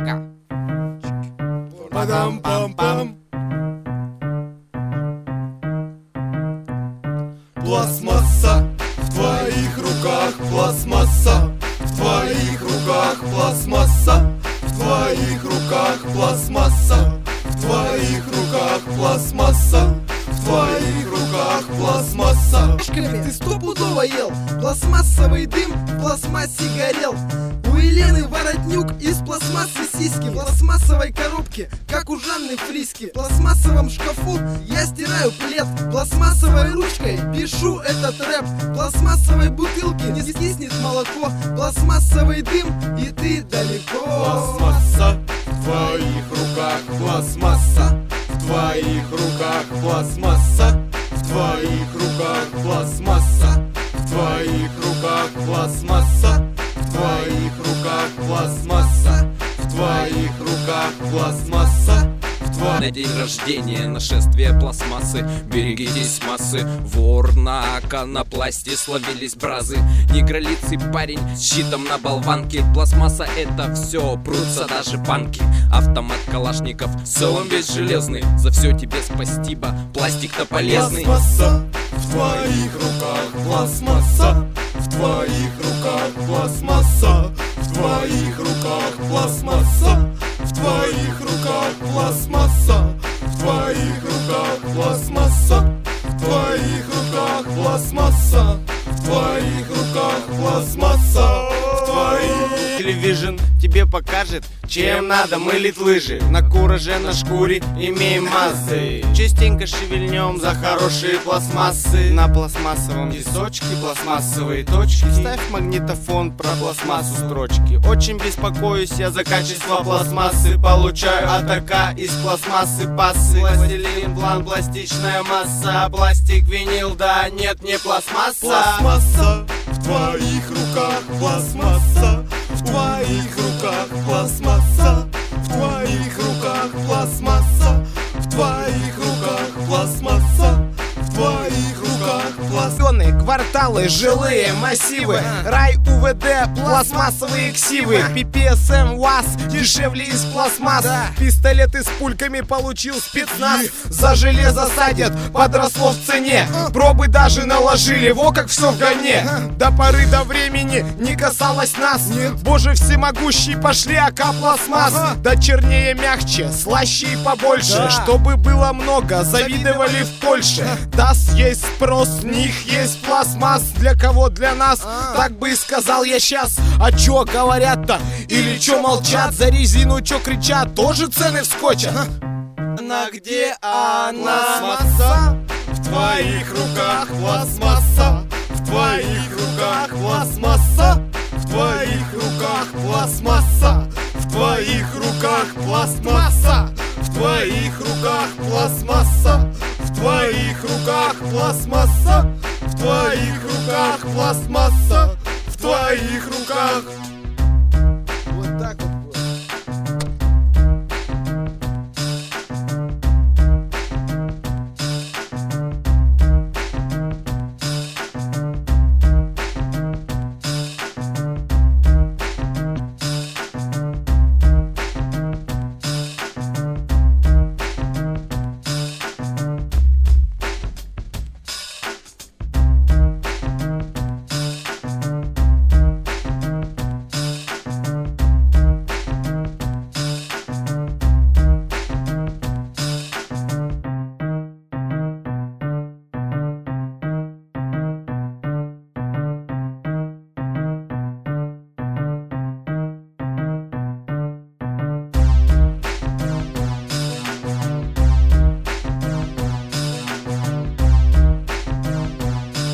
Чака. Падам-пам-пам. Пластмасса в твоих руках, пластмасса в твоих руках, пластмасса в твоих руках, пластмасса в твоих руках, пластмасса в твоих руках, пластмасса. Ты стопудово ел пластмассовый дым, в пластмассе горел. У Елены воротнюк из пластмассы сиськи, в пластмассовой коробке, как у Жанны Фриски. В пластмассовом шкафу я стираю плед, пластмассовой ручкой пишу этот рэп. В пластмассовой бутылке не скиснет молоко, пластмассовый дым, и ты далеко. Пластмасса в твоих руках, пластмасса в твоих руках, пластмасса в твоих руках, пластмасса в твоих руках, пластмасса в твоих руках, пластмасса в твоих руках, пластмасса. На день рождения нашествие пластмассы. Берегитесь массы. Вор на конопласте, словились бразы. Негролицый парень с щитом на болванке. Пластмасса это все, прутся даже банки. Автомат калашников, целом весь железный. За все тебе спасибо, пластик-то полезный. Пластмасса в твоих руках, пластмасса в твоих руках, пластмасса в твоих руках, пластмасса в твоих руках, пластмасса в твоих руках, пластмасса в твоих руках, пластмасса в твоих руках, пластмасса в твоих. Телевизион тебе покажет, чем надо мылить лыжи. На кураже, на шкуре имеем массы. Частенько шевельнем за хорошие пластмассы. На пластмассовом листочке пластмассовые точки. Ставь магнитофон, про пластмассу строчки. Очень беспокоюсь я за качество пластмассы. Получаю АТК из пластмассы пассы. Пластилин, план, пластичная масса. Пластик, винил, да нет, не пластмасса. Пластмасса в твоих руках, пластмасса в твоих руках, пластмасса в твоих руках, пластмасса в твоих руках, пластмасса в твоих руках, пластмасса. Кварталы, жилые массивы, рай УВД, пластмассовые ксивы. ППСМ УАЗ дешевле из пластмасс. Пистолеты с пульками получил спецназ. За железо садят, подросло в цене. Пробы даже наложили, во как все в гоне. До поры до времени не касалось нас. Боже всемогущий, пошли АК пластмасс. Да чернее, мягче, слаще и побольше. Чтобы было много, завидовали в Польше. ДАС есть спрос, с них есть пластмасс. Для кого? Для нас. Так бы и сказал я сейчас. А чё говорят-то? Или чё молчат? За резину чё кричат? Тоже цены вскочат. На где она? Пластмасса в твоих руках, пластмасса в твоих руках, пластмасса в твоих руках, пластмасса в твоих руках, пластмасса в твоих руках, пластмасса в твоих руках, пластмасса в твоих руках, пластмасса в твоих руках.